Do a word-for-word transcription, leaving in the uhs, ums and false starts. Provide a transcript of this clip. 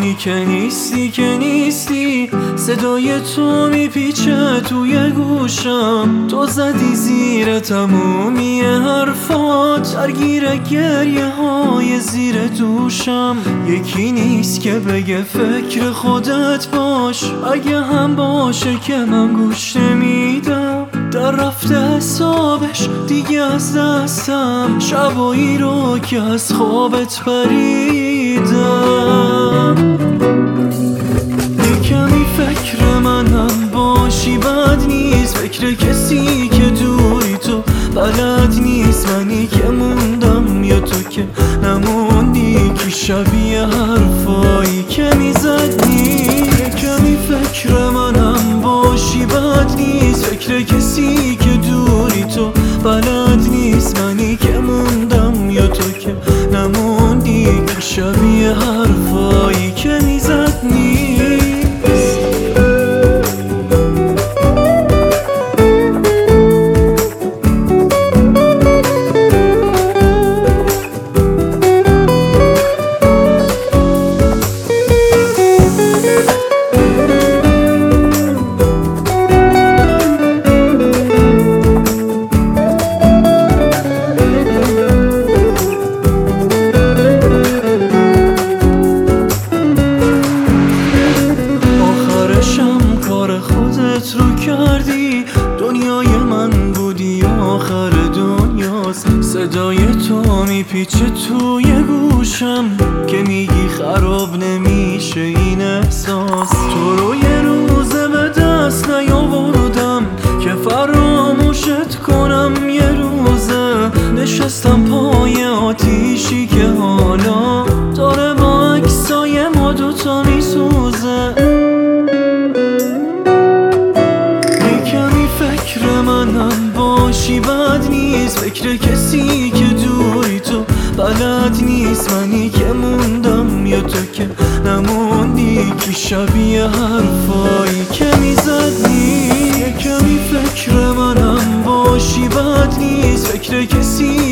تویی که نیستی که نیستی، صدای تو میپیچه توی گوشم. تو زدی زیر تمومی حرفات، درگیر گریه های زیر دوشم. یکی نیست که بگه فکر خودت باش، اگه هم باشه که من گوش نمیدم. در رفته حسابش دیگه از دستم، شبایی رو که از خوابت پریدم. یکمی فکر منم باشی بد نیست، فکر کسی که دوری تو بلد نیست. منی که موندم یا تو که نموندی، که شبیه حرفایی که میزدی. یکمی فکر منم باشی بد نیست، فکر کسی که دوری تو بلد نیست. منی که موندم یا تو که نموندی، که شبیه حرفایی که میزدی. خودت رو کردی، دنیای من بودی آخر دنیاست. صدای تو میپیچه توی گوشم، که میگی خراب نمیشه این احساس. تو رو یه روزه به دست نیاوردم که فراموشت کنم. یه روزه نشستم پای آتیشی که حالا داره با عکسای ما دوتا میسوزه. فکر منم باشی بد نیست، فکر کسی که دوری تو بلد نیست. منی که موندم یا تو که نموندی، که شبیه حرفایی که میزدی. یکمی فکر منم باشی بد نیست، فکر کسی